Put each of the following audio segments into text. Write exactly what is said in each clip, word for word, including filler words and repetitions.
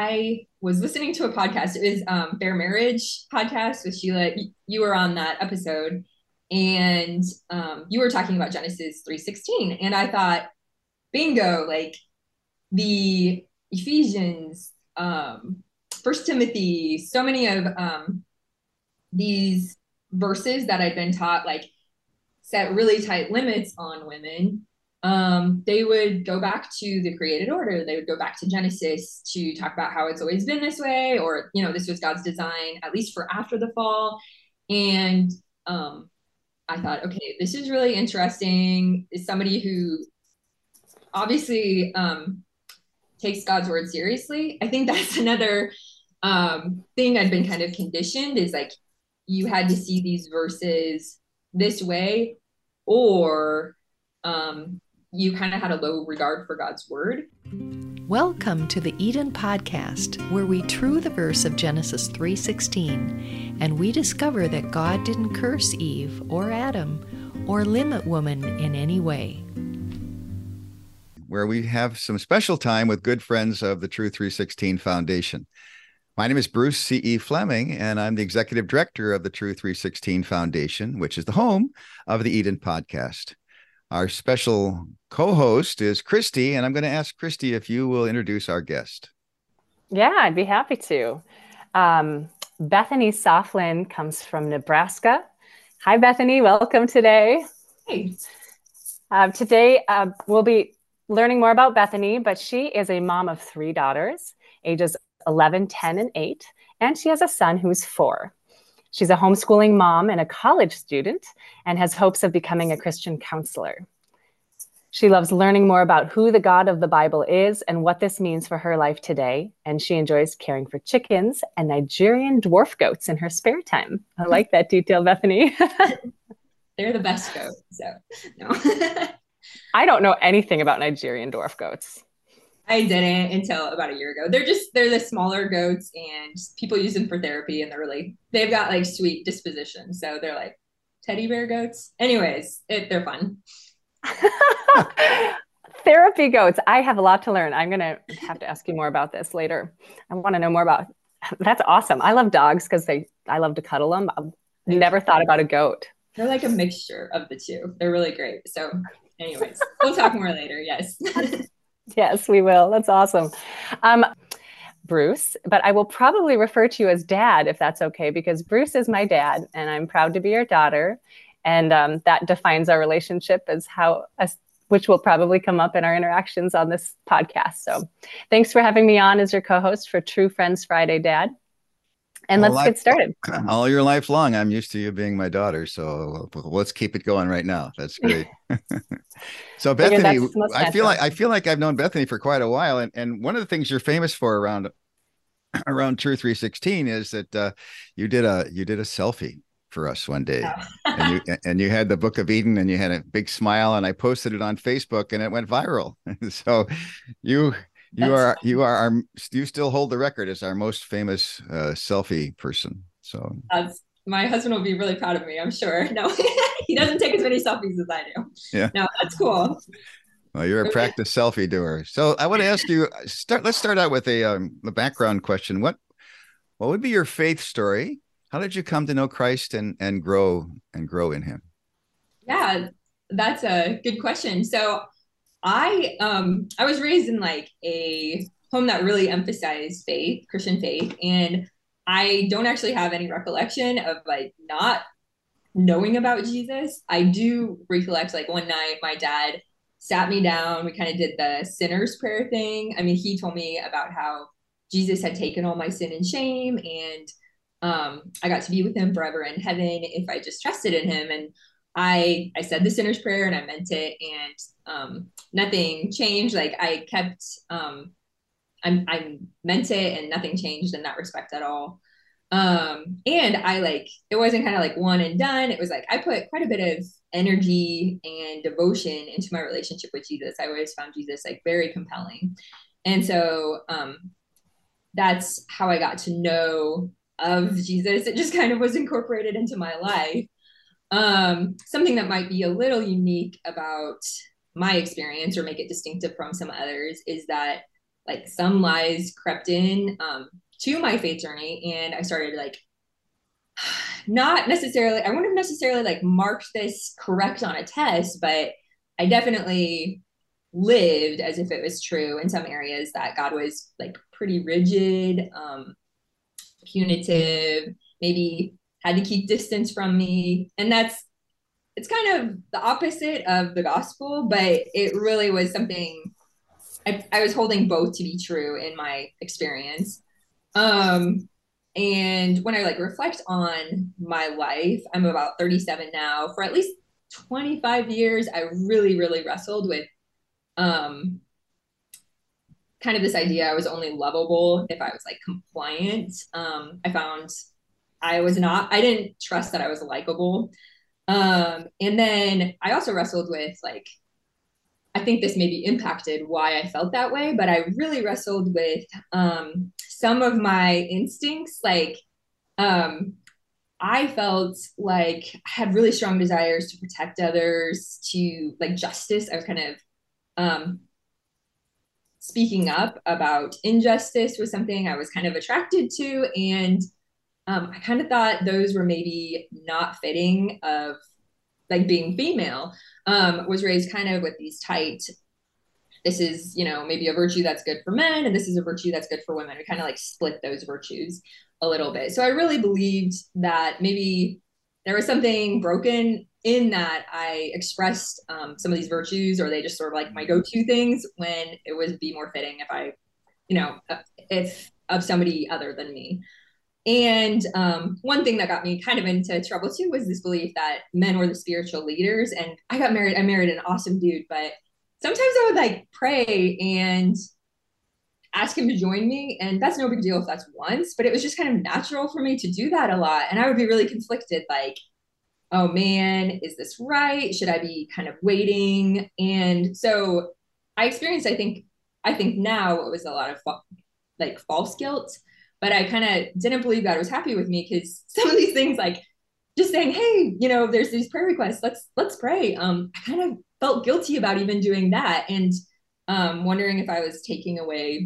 I was listening to a podcast. It was um Fair Marriage podcast with Sheila. You were on that episode, and um, you were talking about Genesis three sixteen, and I thought, bingo, like the Ephesians, um, First Timothy, so many of um, these verses that I'd been taught, like set really tight limits on women. Um, they would go back to the created order. They would go back to Genesis to talk about how it's always been this way, or, you know, this was God's design, at least for after the fall. And um, I thought, okay, this is really interesting. Is somebody who obviously um, takes God's word seriously. I think that's another um, thing I've been kind of conditioned is like, you had to see these verses this way, or um, you kind of had a low regard for God's word. Welcome to the Eden Podcast, where we true the verse of Genesis three sixteen, and we discover that God didn't curse Eve or Adam or limit woman in any way. Where we have some special time with good friends of the True three sixteen Foundation. My name is Bruce C E. Fleming, and I'm the executive director of the True three sixteen Foundation, which is the home of the Eden Podcast. Our special co-host is Christy, and I'm going to ask Christy if you will introduce our guest. Yeah, I'd be happy to. Um, Bethany Soflin comes from Nebraska. Hi, Bethany. Welcome today. Hey. Uh, today, uh, we'll be learning more about Bethany, but she is a mom of three daughters, ages eleven, ten, and eight, and she has a son who's four. She's a homeschooling mom and a college student and has hopes of becoming a Christian counselor. She loves learning more about who the God of the Bible is and what this means for her life today, and she enjoys caring for chickens and Nigerian dwarf goats in her spare time. I like that detail, Bethany. They're the best goats, so no. I don't know anything about Nigerian dwarf goats. I didn't until about a year ago. They're just, they're the smaller goats, and people use them for therapy, and they're really, they've got like sweet disposition. So they're like teddy bear goats. Anyways, it, they're fun. Therapy goats. I have a lot to learn. I'm going to have to ask you more about this later. I want to know more about, that's awesome. I love dogs because they, I love to cuddle them. I've never thought about a goat. They're like a mixture of the two. They're really great. So anyways, we'll talk more later. Yes. Yes, we will. That's awesome. Um, Bruce, but I will probably refer to you as Dad, if that's okay, because Bruce is my dad, and I'm proud to be your daughter. And um, that defines our relationship as how, as, which will probably come up in our interactions on this podcast. So thanks for having me on as your co-host for True Friends Friday, Dad. And All let's life, get started. All your life long, I'm used to you being my daughter. So let's keep it going right now. That's great. So Bethany, I feel like I feel like I've known Bethany for quite a while, and and one of the things you're famous for around around True three sixteen is that uh, you did a you did a selfie for us one day, oh. and you and you had the Book of Eden, and you had a big smile, and I posted it on Facebook, and it went viral. So you. You That's are you are our you still hold the record as our most famous uh, selfie person. So That's, my husband will be really proud of me, I'm sure. No, he doesn't take as many selfies as I do. Yeah, no, that's cool. Well, you're a practice selfie doer. So I want to ask you start. Let's start out with a um, the background question. What what would be your faith story? How did you come to know Christ and and grow and grow in Him? Yeah, that's a good question. So. I um I was raised in like a home that really emphasized faith, Christian faith, and I don't actually have any recollection of like not knowing about Jesus. I do recollect like one night my dad sat me down, we kind of did the sinner's prayer thing. I mean, he told me about how Jesus had taken all my sin and shame, and um I got to be with him forever in heaven if I just trusted in him. And I I said the sinner's prayer and I meant it, and um, nothing changed. Like I kept, um, I, I meant it, and nothing changed in that respect at all. Um, and I like, it wasn't kind of like one and done. It was like, I put quite a bit of energy and devotion into my relationship with Jesus. I always found Jesus like very compelling. And so um, that's how I got to know of Jesus. It just kind of was incorporated into my life. Um, something that might be a little unique about my experience or make it distinctive from some others is that like some lies crept in um, to my faith journey, and I started like not necessarily, I wouldn't have necessarily like marked this correct on a test, but I definitely lived as if it was true in some areas that God was like pretty rigid, um, punitive, maybe had to keep distance from me. And that's, it's kind of the opposite of the gospel, but it really was something I, I was holding both to be true in my experience. Um, and when I like reflect on my life, I'm about thirty-seven now. For at least twenty-five years, I really, really wrestled with um, kind of this idea I was only lovable if I was like compliant. Um, I found I was not, I didn't trust that I was likable. Um, and then I also wrestled with like, I think this maybe impacted why I felt that way, but I really wrestled with um, some of my instincts. Like, um, I felt like I had really strong desires to protect others, to like justice. I was kind of um, speaking up about injustice was something I was kind of attracted to. And um, I kind of thought those were maybe not fitting of like being female. Um, was raised kind of with these tight, this is, you know, maybe a virtue that's good for men, and this is a virtue that's good for women. We kind of like split those virtues a little bit. So I really believed that maybe there was something broken in that I expressed um, some of these virtues, or they just sort of like my go-to things, when it would be more fitting if I, you know, if of somebody other than me. And um, one thing that got me kind of into trouble too was this belief that men were the spiritual leaders. And I got married, I married an awesome dude, but sometimes I would like pray and ask him to join me. And that's no big deal if that's once, but it was just kind of natural for me to do that a lot. And I would be really conflicted, like, oh man, is this right? Should I be kind of waiting? And so I experienced, I think, I think now it was a lot of fa- like false guilt, but I kind of didn't believe God was happy with me, because some of these things, like just saying, hey, you know, there's these prayer requests, let's, let's pray. Um, I kind of felt guilty about even doing that. And um, wondering if I was taking away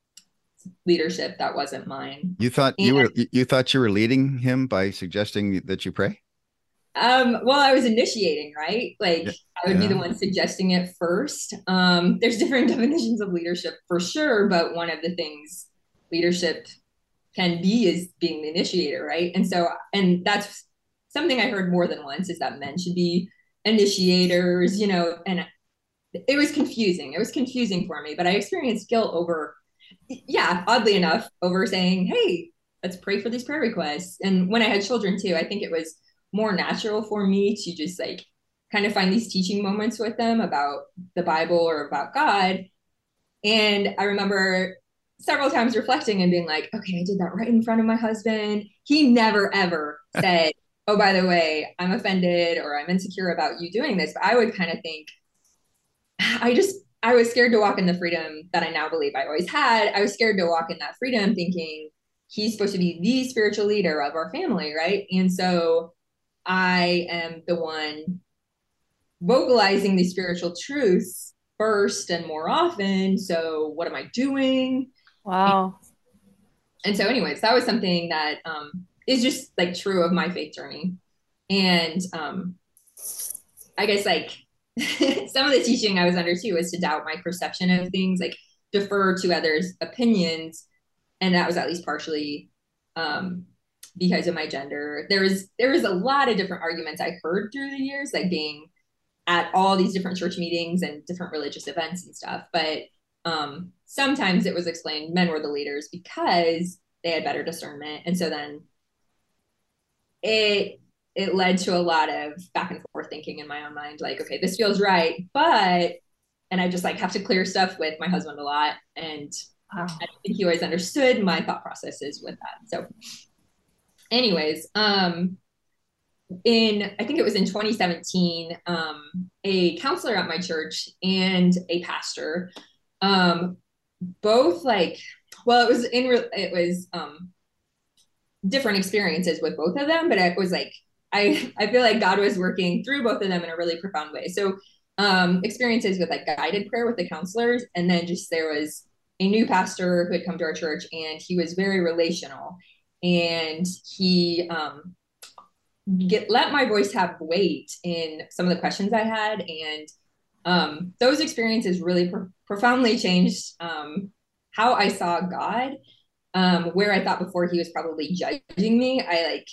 leadership that wasn't mine. You thought and, you were, you thought you were leading him by suggesting that you pray? Um, well, I was initiating, right? Like yeah. I would yeah. be the one suggesting it first. Um, there's different definitions of leadership for sure, but one of the things leadership can be is being the initiator, right? And so, and that's something I heard more than once, is that men should be initiators, you know, and it was confusing. It was confusing for me, but I experienced guilt over, yeah, oddly enough, over saying, hey, let's pray for these prayer requests. And when I had children too, I think it was more natural for me to just like kind of find these teaching moments with them about the Bible or about God. And I remember several times reflecting and being like, okay, I did that right in front of my husband. He never, ever said, oh, by the way, I'm offended or I'm insecure about you doing this. But I would kind of think, I just, I was scared to walk in the freedom that I now believe I always had. I was scared to walk in that freedom thinking he's supposed to be the spiritual leader of our family, right? And so I am the one vocalizing these spiritual truths first and more often. So what am I doing? Wow. And, and so anyways, that was something that um, is just like true of my faith journey. And um, I guess like some of the teaching I was under too was to doubt my perception of things, like defer to others' opinions. And that was at least partially um, because of my gender. There was, there was a lot of different arguments I heard through the years, like being at all these different church meetings and different religious events and stuff. But um, sometimes it was explained men were the leaders because they had better discernment. And so then it, it led to a lot of back and forth thinking in my own mind, like, okay, this feels right, but, and I just like have to clear stuff with my husband a lot. And wow. I don't think he always understood my thought processes with that. So anyways, um, in, I think it was in twenty seventeen, um, a counselor at my church and a pastor, um, both like, well, it was in, it was, um, different experiences with both of them, but it was like, I, I feel like God was working through both of them in a really profound way. So, um, experiences with like guided prayer with the counselors. And then just, there was a new pastor who had come to our church, and he was very relational, and he um, get let my voice have weight in some of the questions I had, and um, those experiences really pro- profoundly changed um, how I saw God. Um, where I thought before he was probably judging me, I like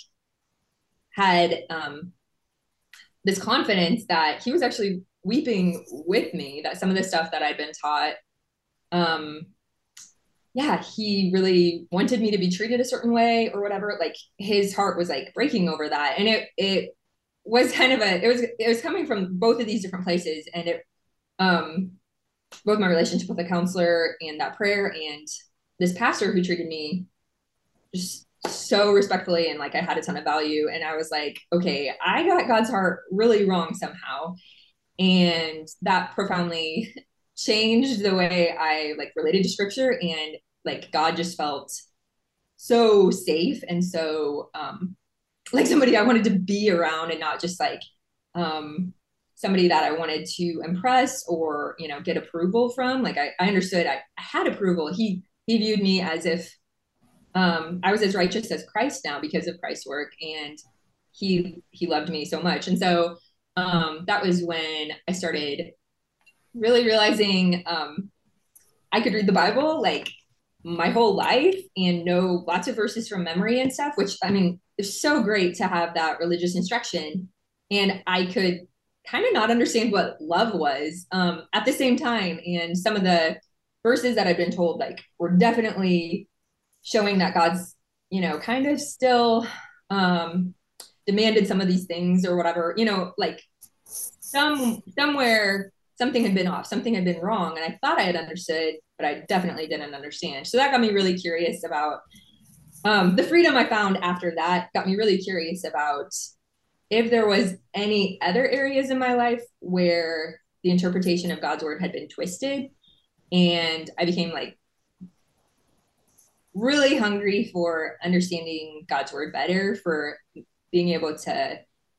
had um, this confidence that he was actually weeping with me, that some of the stuff that I'd been taught, um, yeah, he really wanted me to be treated a certain way or whatever. Like his heart was like breaking over that. And it, it was kind of a, it was, it was coming from both of these different places. And it, um, both my relationship with a counselor and that prayer and this pastor who treated me just so respectfully and like I had a ton of value. And I was like, okay, I got God's heart really wrong somehow. And that profoundly changed the way I like related to scripture, and like God just felt so safe and so um like somebody I wanted to be around, and not just like um somebody that I wanted to impress or, you know, get approval from. Like I, I understood I, I had approval. He he viewed me as if um I was as righteous as Christ now because of Christ's work, and he he loved me so much. And so um that was when I started really realizing um I could read the Bible like my whole life and know lots of verses from memory and stuff, which I mean, it's so great to have that religious instruction. And I could kind of not understand what love was um, at the same time. And some of the verses that I've been told like were definitely showing that God's, you know, kind of still um, demanded some of these things or whatever, you know, like some somewhere something had been off, something had been wrong. And I thought I had understood, but I definitely didn't understand. So that got me really curious about um, the freedom I found after that, got me really curious about if there was any other areas in my life where the interpretation of God's word had been twisted. And I became like really hungry for understanding God's word better, for being able to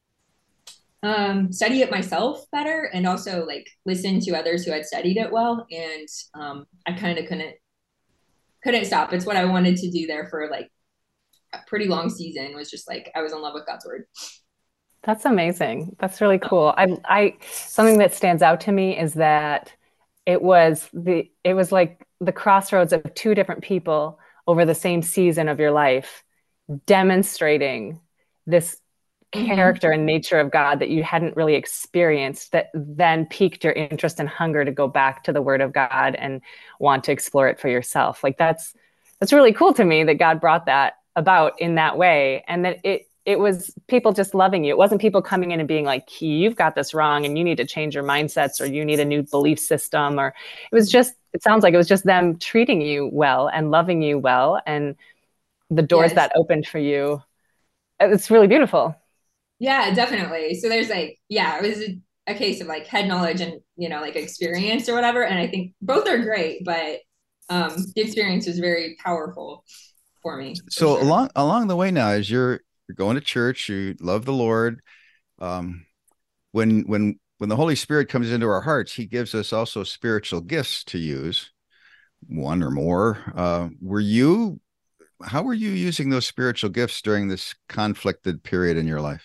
um, study it myself better, and also like listen to others who had studied it well. And um, I kind of couldn't couldn't stop. It's what I wanted to do there for like a pretty long season, was just like I was in love with God's word. That's amazing. That's really cool. I, I, something that stands out to me is that it was the, it was like the crossroads of two different people over the same season of your life, demonstrating this character mm-hmm. and nature of God that you hadn't really experienced, that then piqued your interest and hunger to go back to the word of God and want to explore it for yourself. Like that's, that's really cool to me that God brought that about in that way. And that it, it was people just loving you. It wasn't people coming in and being like, you've got this wrong and you need to change your mindsets, or you need a new belief system. Or it was just, it sounds like it was just them treating you well and loving you well. And the doors yes. that opened for you. It's really beautiful. Yeah, definitely. So there's like, yeah, it was a, a case of like head knowledge and, you know, like experience or whatever. And I think both are great, but um, the experience was very powerful for me. So for sure. along, along the way now, as you're, you're going to church, you love the Lord. Um, when, when, when the Holy Spirit comes into our hearts, he gives us also spiritual gifts to use, one or more. Uh, were you, how were you using those spiritual gifts during this conflicted period in your life?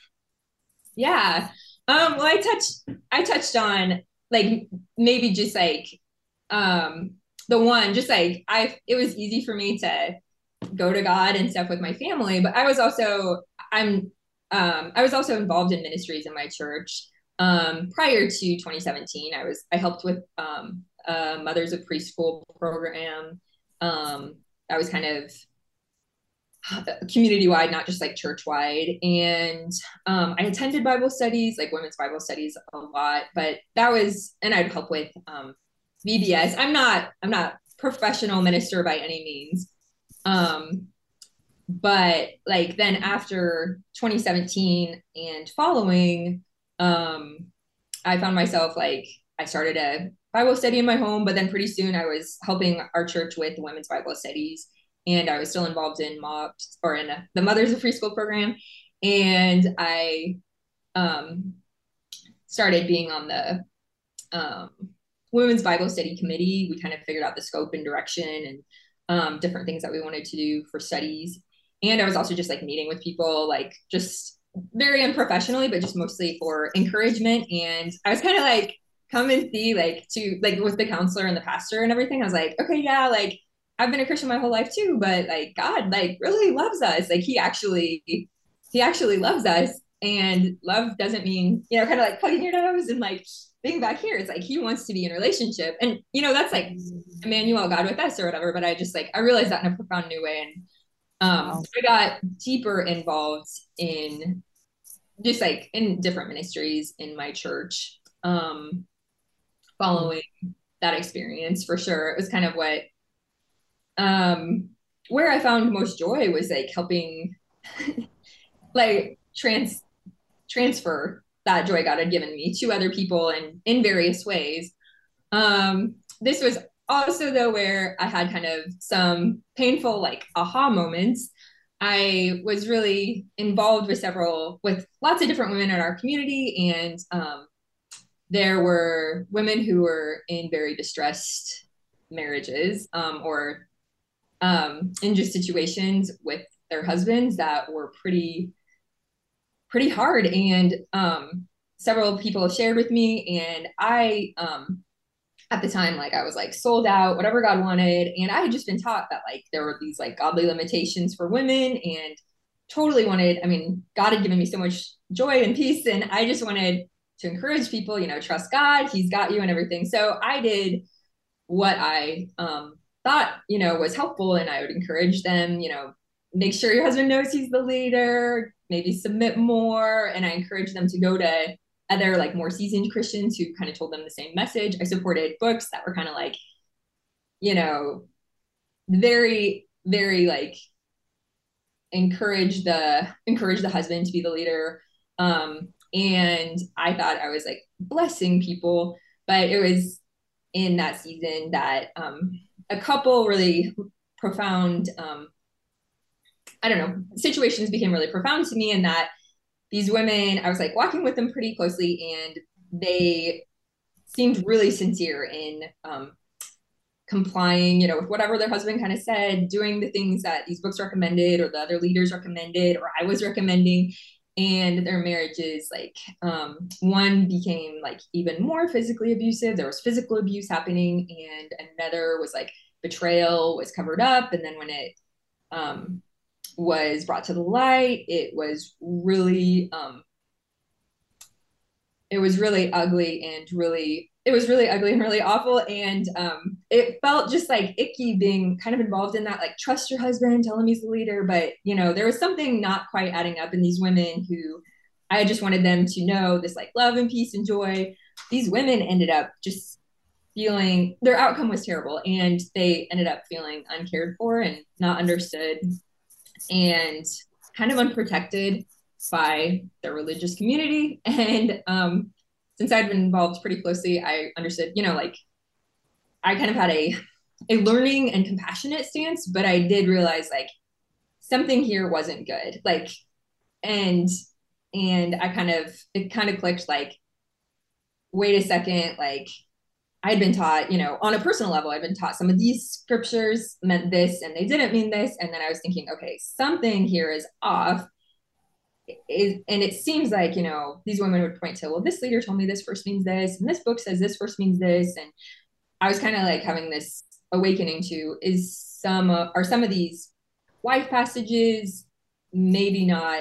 Yeah. Um, well, I touched, I touched on like, maybe just like, um, the one, just like I, it was easy for me to go to God and stuff with my family, but I was also, I'm, um, I was also involved in ministries in my church. Um, prior to twenty seventeen, I was, I helped with, um, uh, Mothers of Preschool program. Um, I was kind of community-wide, not just like church-wide. And um, I attended Bible studies, like women's Bible studies a lot, but that was, and I'd help with um, V B S. I'm not, I'm not professional minister by any means. Um, but like then after twenty seventeen and following, um, I found myself like, I started a Bible study in my home, but then pretty soon I was helping our church with the women's Bible studies. And I was still involved in M O P S, or in the Mothers of Preschool program. And I um, started being on the um, women's Bible study committee. We kind of figured out the scope and direction and um, different things that we wanted to do for studies. And I was also just like meeting with people, like just very unprofessionally, but just mostly for encouragement. And I was kind of like, come and see, like to like with the counselor and the pastor and everything. I was like, okay, yeah, like I've been a Christian my whole life too, but like God like really loves us. Like he actually, he actually loves us. And love doesn't mean, you know, kind of like plugging your nose and like being back here. It's like he wants to be in a relationship. And you know, that's like Emmanuel, God with us or whatever. But I just like I realized that in a profound new way. And um wow. I got deeper involved in just like in different ministries in my church. Um following that experience for sure. It was kind of what, um, where I found most joy was like helping like trans transfer that joy God had given me to other people and in various ways. Um, this was also though where I had kind of some painful like aha moments. I was really involved with several, with lots of different women in our community, and um, there were women who were in very distressed marriages um, or um, in just situations with their husbands that were pretty, pretty hard. And um, several people have shared with me, and I, um, at the time, like I was like sold out, whatever God wanted. And I had just been taught that like there were these like godly limitations for women, and totally wanted, I mean, God had given me so much joy and peace, and I just wanted to encourage people, you know, trust God, he's got you and everything. So I did what I um, thought, you know, was helpful. And I would encourage them, you know, make sure your husband knows he's the leader, maybe submit more. And I encouraged them to go to other like more seasoned Christians who kind of told them the same message. I supported books that were kind of like, you know, very, very like encourage the, encourage the husband to be the leader. Um, And I thought I was like blessing people, but it was in that season that um, a couple really profound, um, I don't know, situations became really profound to me, and that these women, I was like walking with them pretty closely, and they seemed really sincere in um, complying, you know, with whatever their husband kind of said, doing the things that these books recommended or the other leaders recommended or I was recommending. And their marriages, like um, one became like even more physically abusive. There was physical abuse happening, and another was like betrayal was covered up. And then when it um, was brought to the light, it was really, um, it was really ugly and really, it was really ugly and really awful. And um, it felt just like icky being kind of involved in that, like trust your husband, tell him he's the leader. But, you know, there was something not quite adding up in these women who I just wanted them to know this like love and peace and joy. These women ended up just feeling, their outcome was terrible, and they ended up feeling uncared for and not understood and kind of unprotected by their religious community. And um, since I'd been involved pretty closely, I understood, you know, like I kind of had a, a learning and compassionate stance, but I did realize like something here wasn't good. Like, and, and I kind of, it kind of clicked like, wait a second, like I'd been taught, you know, on a personal level, I'd been taught some of these scriptures meant this and they didn't mean this. And then I was thinking, okay, something here is off. It, and it seems like, you know, these women would point to, well, this leader told me this verse means this, and this book says this verse means this. And I was kind of like having this awakening to, is some, uh, are some of these wife passages maybe not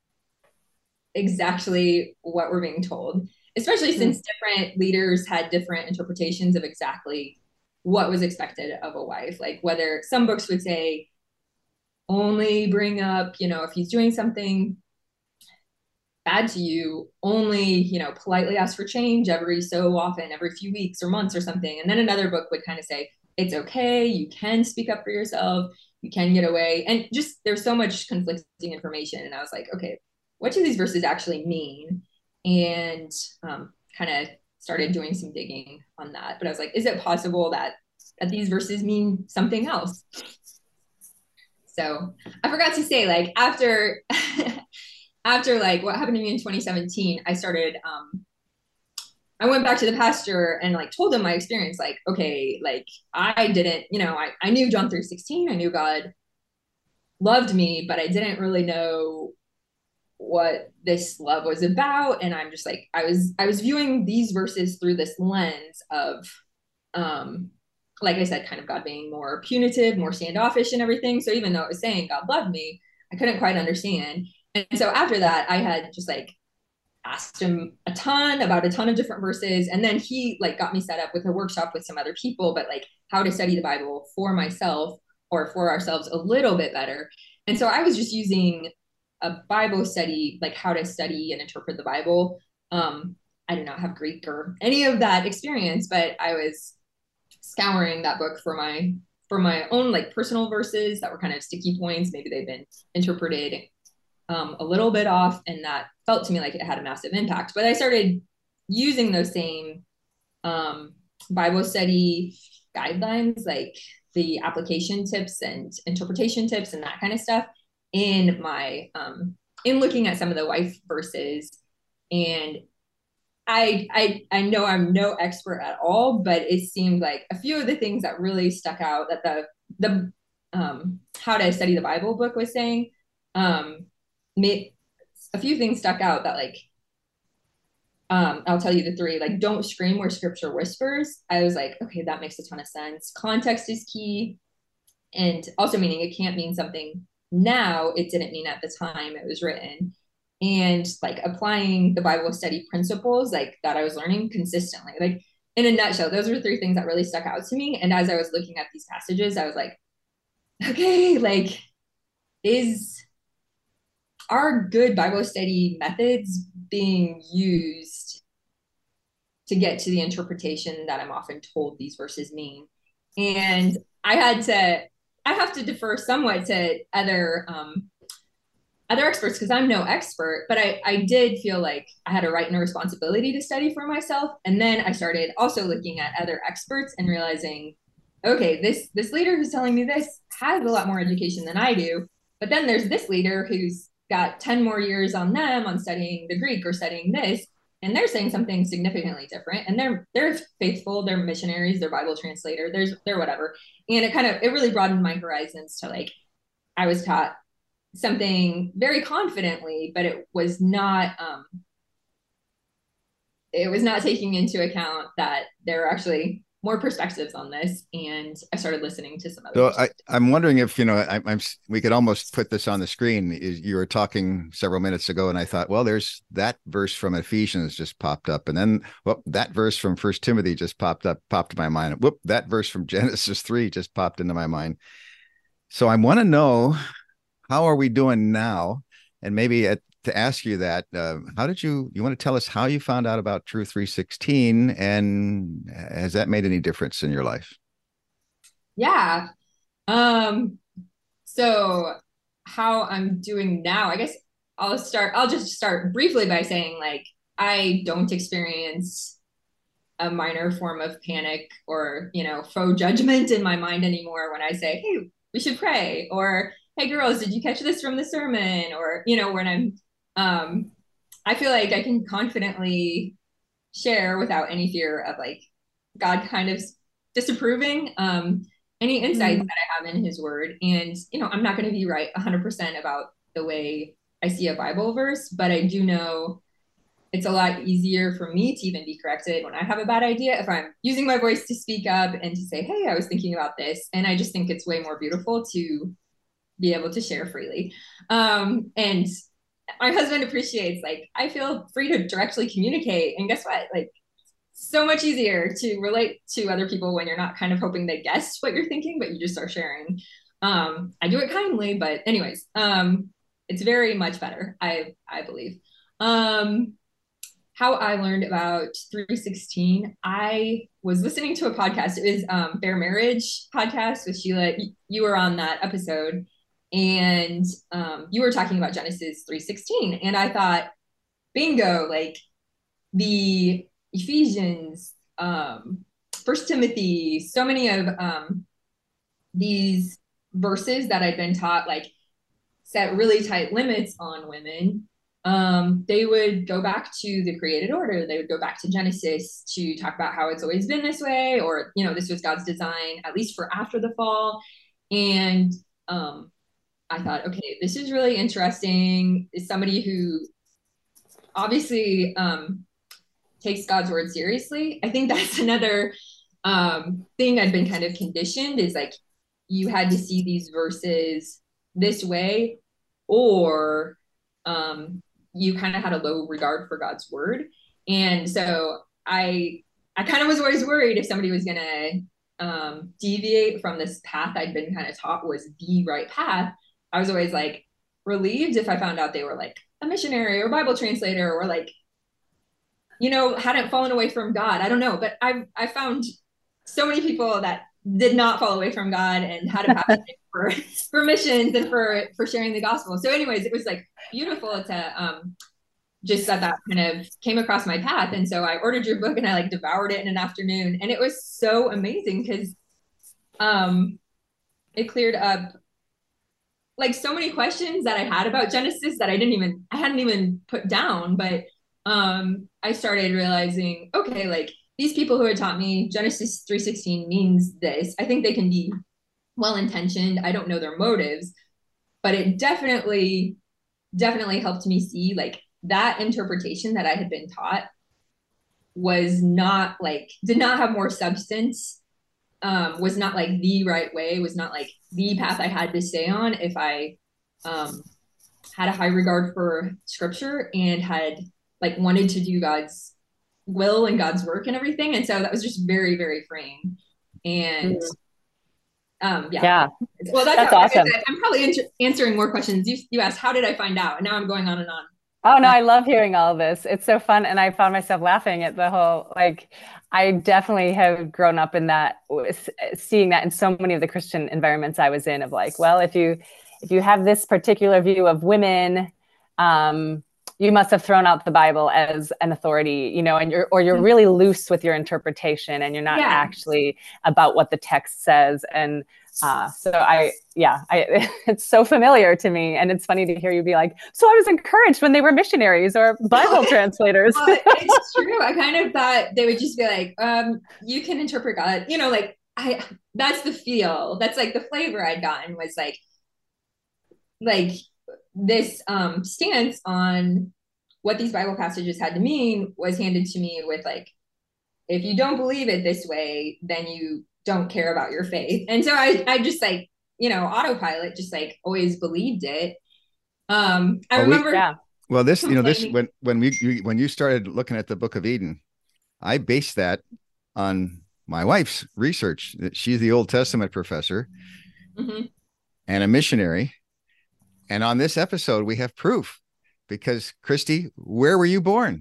exactly what we're being told, especially mm-hmm. since different leaders had different interpretations of exactly what was expected of a wife. Like whether some books would say, only bring up, you know, if he's doing something bad to you, only, you know, politely ask for change every so often, every few weeks or months or something. And then another book would kind of say, it's okay, you can speak up for yourself, you can get away. And just, there's so much conflicting information. And I was like, okay, what do these verses actually mean? And um, kind of started doing some digging on that. But I was like, is it possible that, that these verses mean something else? So I forgot to say, like, after after like what happened to me in twenty seventeen, I started um, I went back to the pastor and like told him my experience, like, okay, like I didn't, you know, I, I knew John three sixteen, I knew God loved me, but I didn't really know what this love was about. And I'm just like, I was, I was viewing these verses through this lens of, um, like I said, kind of God being more punitive, more standoffish and everything. So even though it was saying God loved me, I couldn't quite understand. And so after that, I had just like asked him a ton about a ton of different verses. And then he like got me set up with a workshop with some other people, but like how to study the Bible for myself or for ourselves a little bit better. And so I was just using a Bible study, like how to study and interpret the Bible. Um, I do not have Greek or any of that experience, but I was scouring that book for my for my own like personal verses that were kind of sticky points. Maybe they've been interpreted um, a little bit off, and that felt to me like it had a massive impact. But I started using those same um, Bible study guidelines, like the application tips and interpretation tips and that kind of stuff in my um, in looking at some of the wife verses. And I, I I know I'm no expert at all, but it seemed like a few of the things that really stuck out that the the um, How to Study the Bible book was saying, um, made a few things stuck out that like um, I'll tell you the three, like don't scream where scripture whispers. I was like, okay, that makes a ton of sense. Context is key, and also meaning it can't mean something now it didn't mean at the time it was written. And like applying the Bible study principles like that I was learning consistently. Like in a nutshell, those were three things that really stuck out to me. And as I was looking at these passages, I was like, okay, like is are good Bible study methods being used to get to the interpretation that I'm often told these verses mean? And I had to, I have to defer somewhat to other um, other experts because I'm no expert, but I, I did feel like I had a right and a responsibility to study for myself. And then I started also looking at other experts and realizing, okay, this this leader who's telling me this has a lot more education than I do. But then there's this leader who's got ten more years on them on studying the Greek or studying this, and they're saying something significantly different. And they're they're faithful, they're missionaries, they're Bible translator, there's they're whatever. And it kind of it really broadened my horizons to like I was taught something very confidently, but it was not um, it was not taking into account that there are actually more perspectives on this. And I started listening to some other. So I, I'm wondering if, you know, I, I'm, we could almost put this on the screen. You were talking several minutes ago, and I thought, well, there's that verse from Ephesians just popped up. And then, well, that verse from First Timothy just popped up, popped in my mind. Whoop, that verse from Genesis three just popped into my mind. So I want to know, how are we doing now? And maybe at, to ask you that, uh, how did you, you want to tell us how you found out about True three sixteen, and has that made any difference in your life? Yeah. Um, so how I'm doing now, I guess I'll start, I'll just start briefly by saying like, I don't experience a minor form of panic or, you know, faux judgment in my mind anymore when I say, hey, we should pray, or hey girls, did you catch this from the sermon? Or, you know, when I'm, um, I feel like I can confidently share without any fear of like God kind of disapproving um, any insights mm. that I have in his word. And, you know, I'm not going to be right one hundred percent about the way I see a Bible verse, but I do know it's a lot easier for me to even be corrected when I have a bad idea if I'm using my voice to speak up and to say, hey, I was thinking about this. And I just think it's way more beautiful to be able to share freely. Um, and my husband appreciates, like, I feel free to directly communicate. And guess what? Like, so much easier to relate to other people when you're not kind of hoping they guess what you're thinking, but you just are sharing. Um, I do it kindly, but anyways, um, it's very much better, I, I believe. Um, how I learned about three sixteen, I was listening to a podcast. It was um, Fair Marriage podcast with Sheila. You were on that episode. And um, you were talking about Genesis three sixteen, and I thought, bingo, like the Ephesians, um, First Timothy, so many of um, these verses that I'd been taught, like set really tight limits on women um, they would go back to the created order. They would go back to Genesis to talk about how it's always been this way, or, you know, this was God's design, at least for after the fall. And um, I thought, okay, this is really interesting. Is somebody who obviously um, takes God's word seriously. I think that's another um, thing I've been kind of conditioned, is like, you had to see these verses this way, or um, you kind of had a low regard for God's word. And so I, I kind of was always worried if somebody was going to um, deviate from this path I'd been kind of taught was the right path. I was always like relieved if I found out they were like a missionary or Bible translator, or like, you know, hadn't fallen away from God. I don't know, but I I found so many people that did not fall away from God and had a passion for, for missions and for, for sharing the gospel. So anyways, it was like beautiful to um, just that that kind of came across my path. And so I ordered your book and I like devoured it in an afternoon. And it was so amazing because um, it cleared up like so many questions that I had about Genesis that I didn't even, I hadn't even put down. But um, I started realizing, okay, like, these people who had taught me Genesis three sixteen means this. I think they can be well-intentioned. I don't know their motives, but it definitely, definitely helped me see like that interpretation that I had been taught was not like, did not have more substance, um, was not like the right way, was not like the path I had to stay on if I um, had a high regard for scripture and had like wanted to do God's will and God's work and everything. And so that was just very, very freeing. And um, yeah. Yeah. Well, that's, that's how, awesome. like I said, I'm probably answer, answering more questions. You, you asked, how did I find out? And now I'm going on and on. Oh no, I love hearing all of this. It's so fun. And I found myself laughing at the whole, like, I definitely have grown up in that, seeing that in so many of the Christian environments I was in, of like, well, if you, if you have this particular view of women, um, you must have thrown out the Bible as an authority, you know, and you're, or you're really loose with your interpretation and you're not yeah. actually about what the text says. And uh, so I, yeah, I, it's so familiar to me. And it's funny to hear you be like, so I was encouraged when they were missionaries or Bible translators. Well, it's true. I kind of thought they would just be like, um, you can interpret God, you know, like I, that's the feel, that's like the flavor I'd gotten was like, like, this um, stance on what these Bible passages had to mean was handed to me with like, if you don't believe it this way, then you don't care about your faith. And so I, I just like, you know, autopilot, just like always believed it. Um, I well, remember. We, yeah. Well, this, you know, this, when, when we, when you started looking at the Book of Eden, I based that on my wife's research. She's the Old Testament professor mm-hmm. and a missionary. And on this episode, we have proof because Christy, where were you born?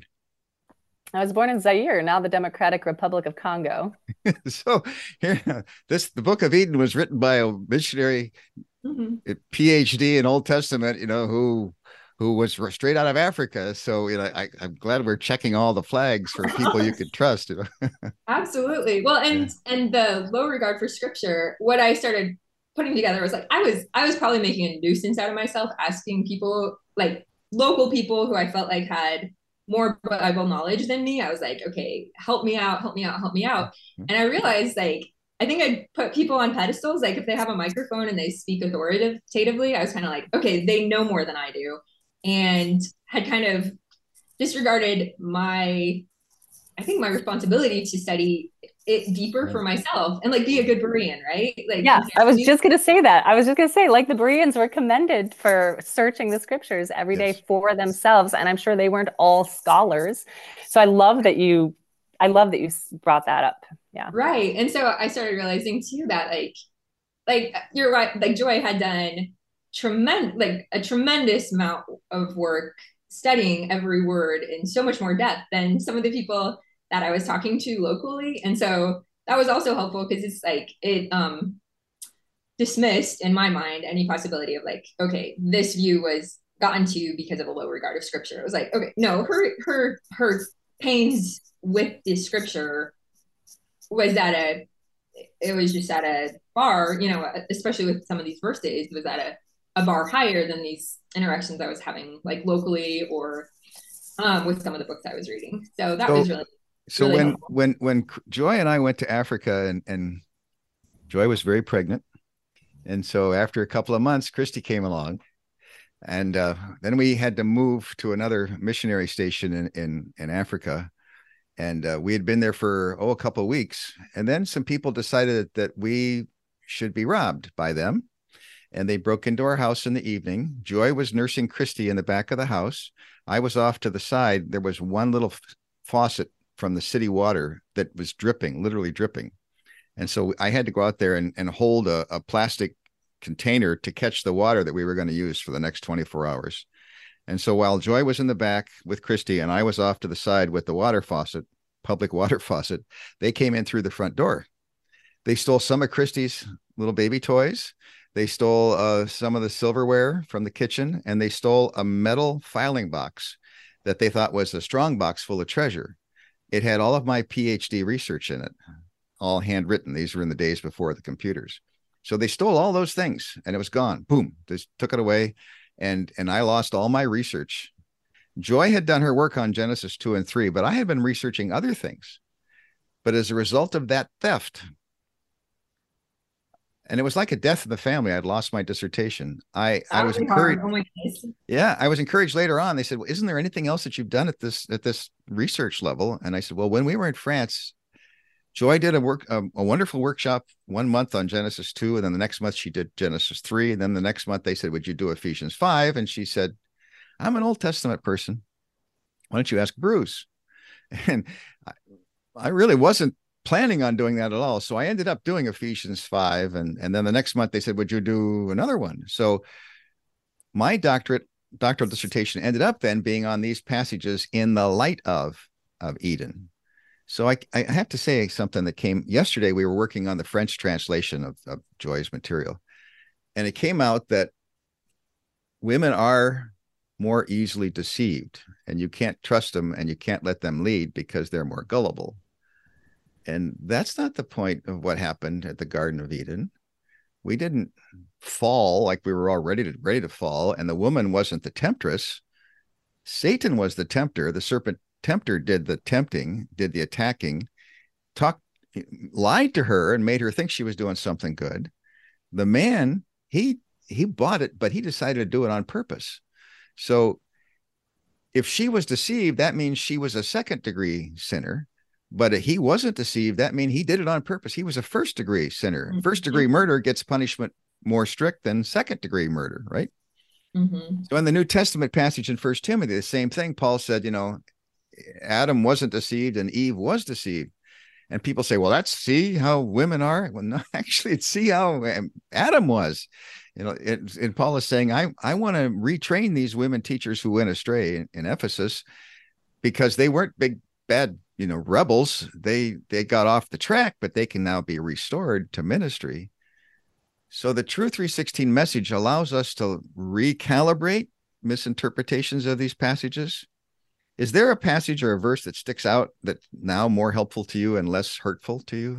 I was born in Zaire, now the Democratic Republic of Congo. So here, this, the Book of Eden was written by a missionary, mm-hmm. a P H D in Old Testament, you know, who, who was straight out of Africa. So, you know, I, I'm glad we're checking all the flags for people you could trust. You know? Absolutely. Well, and, yeah. and the low regard for scripture, what I started putting together was like, I was, I was probably making a nuisance out of myself, asking people, like local people who I felt like had more Bible knowledge than me. I was like, okay, help me out, help me out, help me out. And I realized like, I think I put people on pedestals. Like if they have a microphone and they speak authoritatively, I was kind of like, okay, they know more than I do. And had kind of disregarded my, I think my responsibility to study it deeper for myself and like be a good Berean, right? Like, yeah, I was just going to say that. I was just going to say, like the Bereans were commended for searching the scriptures every yes. day for themselves. And I'm sure they weren't all scholars. So I love that you, I love that you brought that up. Yeah. Right. And so I started realizing too, that like, like you're right. Like Joy had done tremendous, like a tremendous amount of work studying every word in so much more depth than some of the people that I was talking to locally. And so that was also helpful because it's like, it um, dismissed in my mind any possibility of like, okay, this view was gotten to because of a low regard of scripture. It was like, okay, no, her, her, her pains with the scripture was at a, it was just at a bar, you know, especially with some of these verses, it was at a, a bar higher than these interactions I was having, like locally or um, with some of the books I was reading. So that so, was really, so really when, helpful. when, when Joy and I went to Africa, and, and Joy was very pregnant. And so after a couple of months, Christy came along, and uh, then we had to move to another missionary station in, in, in Africa. And uh, we had been there for, oh, a couple of weeks. And then some people decided that we should be robbed by them. And they broke into our house in the evening. Joy was nursing Christy in the back of the house. I was off to the side. There was one little faucet from the city water that was dripping, literally dripping. And so I had to go out there and, and hold a, a plastic container to catch the water that we were going to use for the next twenty-four hours. And so while Joy was in the back with Christy and I was off to the side with the water faucet, public water faucet, they came in through the front door. They stole some of Christy's little baby toys. They stole uh, some of the silverware from the kitchen, and they stole a metal filing box that they thought was a strong box full of treasure. It had all of my PhD research in it, all handwritten. These were in the days before the computers. So they stole all those things, and it was gone. Boom, they took it away, and, and I lost all my research. Joy had done her work on Genesis two and three, but I had been researching other things. But as a result of that theft, and it was like a death in the family, I'd lost my dissertation. I, I was encouraged. Oh my goodness. Yeah, I was encouraged later on. They said, well, isn't there anything else that you've done at this at this research level? And I said, well, when we were in France, Joy did a work a, a wonderful workshop one month on Genesis two, and then the next month she did Genesis three, and then the next month they said, would you do Ephesians five? And she said, I'm an Old Testament person. Why don't you ask Bruce? And I, I really wasn't planning on doing that at all. So I ended up doing Ephesians five. And, and then the next month they said, would you do another one? So my doctorate, doctoral dissertation ended up then being on these passages in the light of, of Eden. So I, I have to say something that came yesterday. We were working on the French translation of, of Joy's material. And it came out that women are more easily deceived, and you can't trust them and you can't let them lead because they're more gullible. And that's not the point of what happened at the Garden of Eden. We didn't fall like we were all ready to, ready to fall. And the woman wasn't the temptress. Satan was the tempter. The serpent tempter did the tempting, did the attacking, talked, lied to her and made her think she was doing something good. The man, he, he bought it, but he decided to do it on purpose. So if she was deceived, that means she was a second degree sinner. But if he wasn't deceived, that means he did it on purpose. He was a first degree sinner. Mm-hmm. First degree murder gets punishment more strict than second degree murder, right? Mm-hmm. So in the New Testament passage in First Timothy, the same thing, Paul said, you know, Adam wasn't deceived and Eve was deceived. And people say, well, that's see how women are. Well, no, actually, it's see how Adam was. You know, it, and Paul is saying, I, I want to retrain these women teachers who went astray in, in Ephesus because they weren't big, bad, you know, rebels. They, they got off the track, but they can now be restored to ministry. So the True three sixteen message allows us to recalibrate misinterpretations of these passages. Is there a passage or a verse that sticks out that's now more helpful to you and less hurtful to you?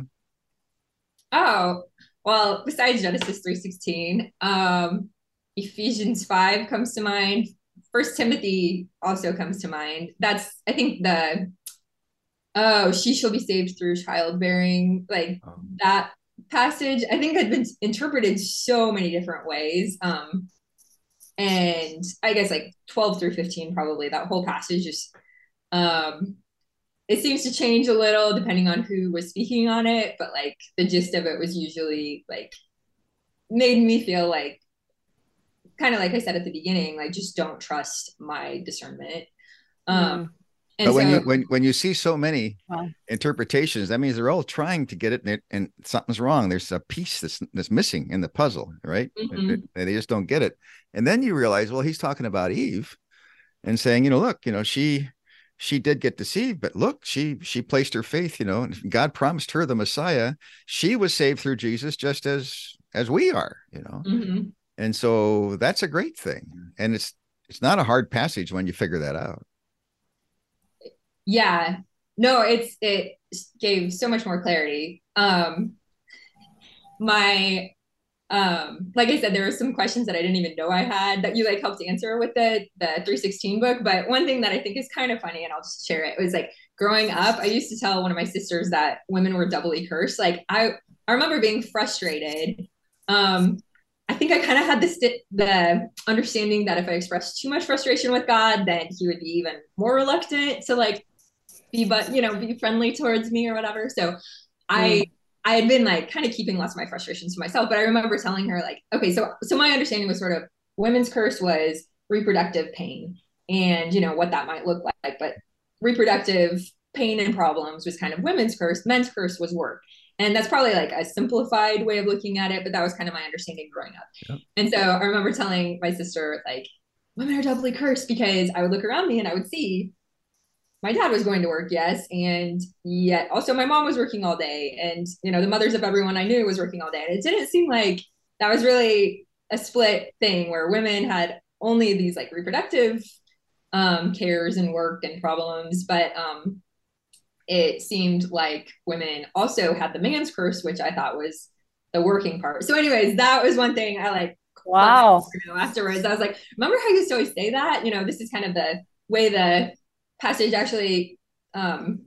Oh, well, besides Genesis three sixteen, um, Ephesians five comes to mind. First Timothy also comes to mind. That's, I think, the, oh, she shall be saved through childbearing, like oh. that passage, I think had been interpreted so many different ways. Um, and I guess like twelve through fifteen, probably that whole passage just, um, it seems to change a little depending on who was speaking on it, but like the gist of it was usually like made me feel like, kind of like I said at the beginning, like just don't trust my discernment. Um, mm. And but so, when you when when you see so many wow. interpretations, that means they're all trying to get it, and, it, and something's wrong. There's a piece that's that's missing in the puzzle, right? Mm-hmm. It, it, they just don't get it, and then you realize, well, he's talking about Eve, and saying, you know, look, you know, she she did get deceived, but look, she she placed her faith, you know, and God promised her the Messiah. She was saved through Jesus, just as as we are, you know, mm-hmm. and so that's a great thing, and it's it's not a hard passage when you figure that out. Yeah, no, it's, it gave so much more clarity. Um, my, um, like I said, there were some questions that I didn't even know I had that you like helped answer with the the three sixteen book. But one thing that I think is kind of funny, and I'll just share it, was like growing up, I used to tell one of my sisters that women were doubly cursed. Like I, I remember being frustrated. Um, I think I kind of had this the understanding that if I expressed too much frustration with God, then he would be even more reluctant to like be, but you know, be friendly towards me or whatever. So I. Mm. I had been like kind of keeping lots of my frustrations to myself, but I remember telling her like, okay, so, so my understanding was sort of women's curse was reproductive pain and, you know, what that might look like, but reproductive pain and problems was kind of women's curse. Men's curse was work. And that's probably like a simplified way of looking at it, but that was kind of my understanding growing up. Yep. And so I remember telling my sister, like, women are doubly cursed, because I would look around me and I would see my dad was going to work, yes. And yet also my mom was working all day. And, you know, the mothers of everyone I knew was working all day. And it didn't seem like that was really a split thing where women had only these like reproductive um, cares and work and problems. But um, it seemed like women also had the man's curse, which I thought was the working part. So anyways, that was one thing I like. Wow. You know, afterwards, I was like, remember how you used to always say that? You know, this is kind of the way the passage actually, um,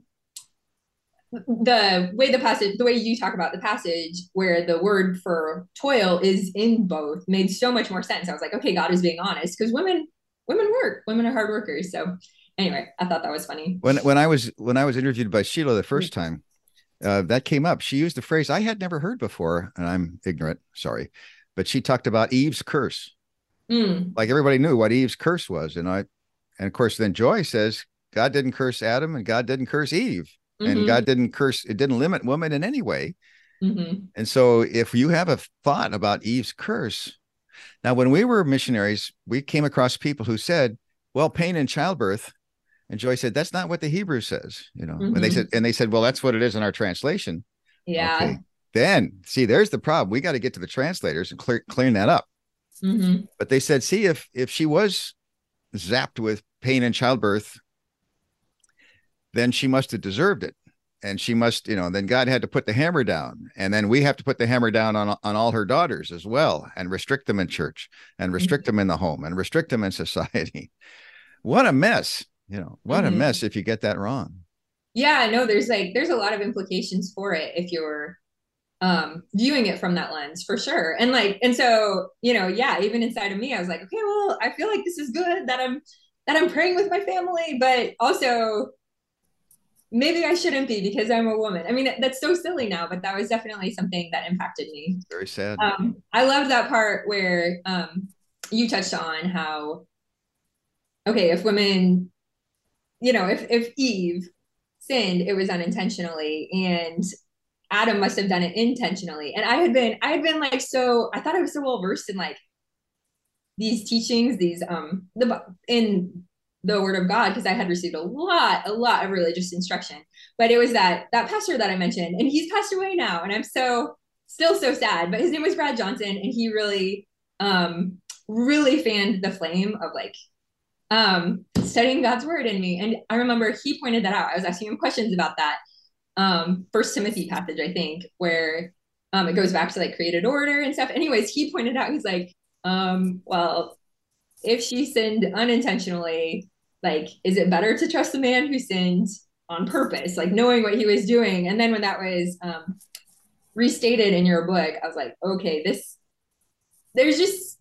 the way the passage, the way you talk about the passage where the word for toil is in both made so much more sense. I was like, okay, God is being honest, because women, women work, women are hard workers. So anyway, I thought that was funny. When, when I was, when I was interviewed by Sheila the first time, uh, that came up. She used a phrase I had never heard before, and I'm ignorant, sorry, but she talked about Eve's curse. Mm. Like everybody knew what Eve's curse was. And I, and of course, then Joy says, God didn't curse Adam and God didn't curse Eve, mm-hmm. and God didn't curse, it didn't limit woman in any way. Mm-hmm. And so if you have a thought about Eve's curse, now, when we were missionaries, we came across people who said, well, pain in childbirth. And Joy said, that's not what the Hebrew says, you know, mm-hmm. and they said, and they said, well, that's what it is in our translation. Yeah. Okay. Then see, there's the problem. We got to get to the translators and clear, clean that up. Mm-hmm. But they said, see, if, if she was zapped with pain in childbirth, then she must have deserved it. And she must, you know, then God had to put the hammer down. And then we have to put the hammer down on, on all her daughters as well, and restrict them in church, and restrict mm-hmm. them in the home, and restrict them in society. What a mess, you know, what mm-hmm. a mess if you get that wrong. Yeah, no, there's like, there's a lot of implications for it if you're um, viewing it from that lens, for sure. And like, and so, you know, yeah, even inside of me, I was like, okay, well, I feel like this is good that I'm, that I'm praying with my family, but also, maybe I shouldn't be because I'm a woman. I mean, that's so silly now, but that was definitely something that impacted me. Very sad. Um, I loved that part where um, you touched on how, okay, if women, you know, if, if Eve sinned, it was unintentionally, and Adam must have done it intentionally. And I had been, I had been like, so I thought I was so well versed in like these teachings, these, um, the, in the word of God, because I had received a lot, a lot of religious instruction, but it was that, that pastor that I mentioned, and he's passed away now. And I'm so still so sad, but his name was Brad Johnson. And he really, um, really fanned the flame of like, um, studying God's word in me. And I remember he pointed that out. I was asking him questions about that, um, First Timothy passage, I think, where, um, it goes back to like created order and stuff. Anyways, he pointed out, he's like, um, well, if she sinned unintentionally, like, is it better to trust the man who sinned on purpose, like knowing what he was doing? And then when that was um, restated in your book, I was like, okay, this, there's just,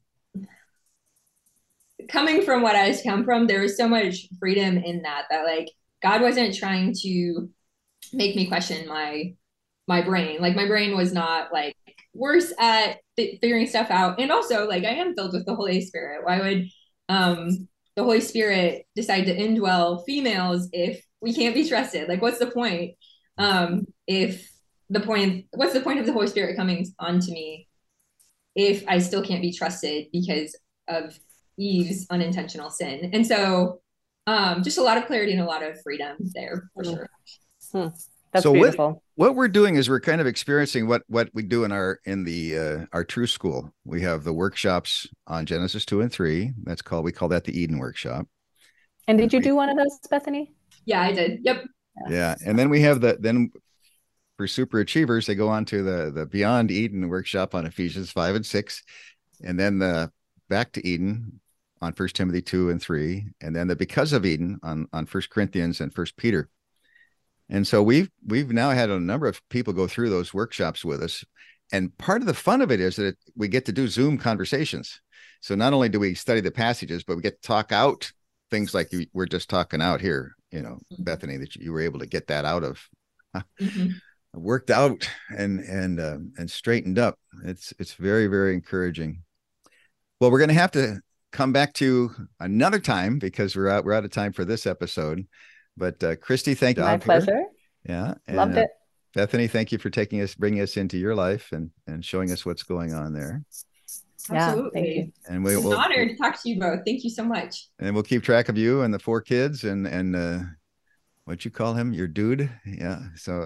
coming from what I come from, there was so much freedom in that, that like, God wasn't trying to make me question my, my brain. Like my brain was not like worse at f- figuring stuff out. And also like, I am filled with the Holy Spirit. Why would, um, the Holy Spirit decide to indwell females if we can't be trusted? Like, what's the point? Um, if the point, what's the point of the Holy Spirit coming onto me if I still can't be trusted because of Eve's unintentional sin? And so, um, just a lot of clarity and a lot of freedom there for sure. Hmm. That's so beautiful. What, what we're doing is we're kind of experiencing what what we do in our in the uh, our true school. We have the workshops on Genesis two and three. That's called we call that the Eden Workshop. And did you do one of those, Bethany? Yeah, I did. Yep. Yeah, and then we have the then for super achievers, they go on to the, the Beyond Eden workshop on Ephesians five and six, and then the Back to Eden on First Timothy two and three, and then the Because of Eden on, on First Corinthians and First Peter. And so we've we've now had a number of people go through those workshops with us. And part of the fun of it is that it, we get to do Zoom conversations. So not only do we study the passages, but we get to talk out things like you, we're just talking out here, you know, mm-hmm. Bethany, that you were able to get that out of, mm-hmm. worked out and and uh, and straightened up. It's it's very, very encouraging. Well, we're going to have to come back to another time because we're out we're out of time for this episode. But uh, Christy, thank you. My pleasure. Yeah. And, Loved it. Uh, Bethany, thank you for taking us, bringing us into your life and, and showing us what's going on there. Absolutely. Yeah, thank you. And we, it's we'll, an honor to talk to you both. Thank you so much. And we'll keep track of you and the four kids and, and uh, what'd you call him? Your dude? Yeah. So.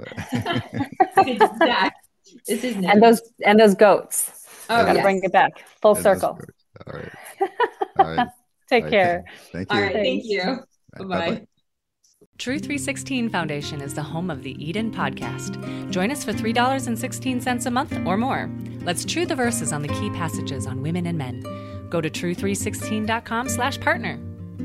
This is and those, and those goats. Oh, gotta yes. bring it back. Full and circle. All right. All right. Take All right. care. Thank you. All right. Thank you. Right, Bye-bye. bye-bye. True three sixteen Foundation is the home of the Eden Podcast. Join us for three dollars and sixteen cents a month or more. Let's true the verses on the key passages on women and men. Go to true three sixteen dot com slash partner.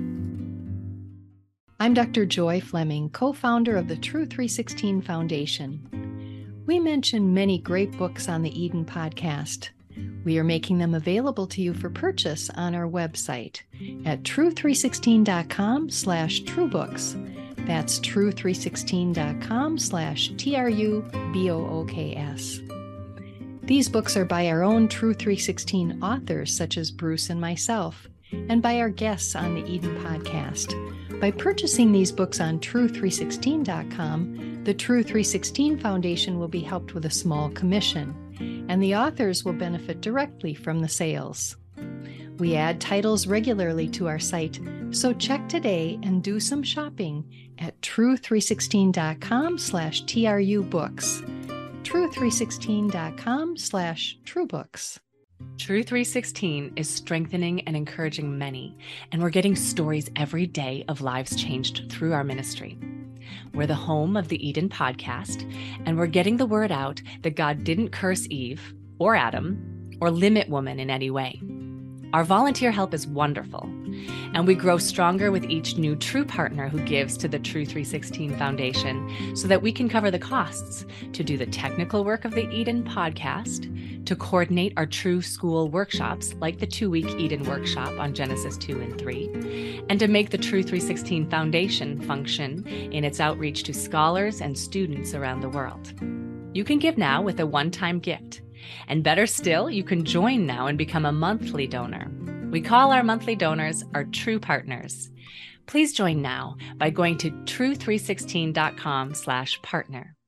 I'm Doctor Joy Fleming, co-founder of the True three sixteen Foundation. We mention many great books on the Eden Podcast. We are making them available to you for purchase on our website at true three sixteen dot com slash truebooks. That's true three sixteen dot com slash T R U B O O K S. These books are by our own True three sixteen authors, such as Bruce and myself, and by our guests on the Eden Podcast. By purchasing these books on true three sixteen dot com, the True three sixteen Foundation will be helped with a small commission, and the authors will benefit directly from the sales. We add titles regularly to our site, so check today and do some shopping at true three sixteen dot com slash T R U books. true three sixteen dot com slash truebooks. True three sixteen is strengthening and encouraging many, and we're getting stories every day of lives changed through our ministry. We're the home of the Eden Podcast, and we're getting the word out that God didn't curse Eve or Adam or limit woman in any way. Our volunteer help is wonderful, and we grow stronger with each new true partner who gives to the True three sixteen Foundation so that we can cover the costs to do the technical work of the Eden Podcast, to coordinate our True School workshops like the two-week Eden workshop on Genesis two and three, and to make the True three sixteen Foundation function in its outreach to scholars and students around the world. You can give now with a one-time gift. And better still, you can join now and become a monthly donor. We call our monthly donors our true partners. Please join now by going to true three sixteen dot com slash partner.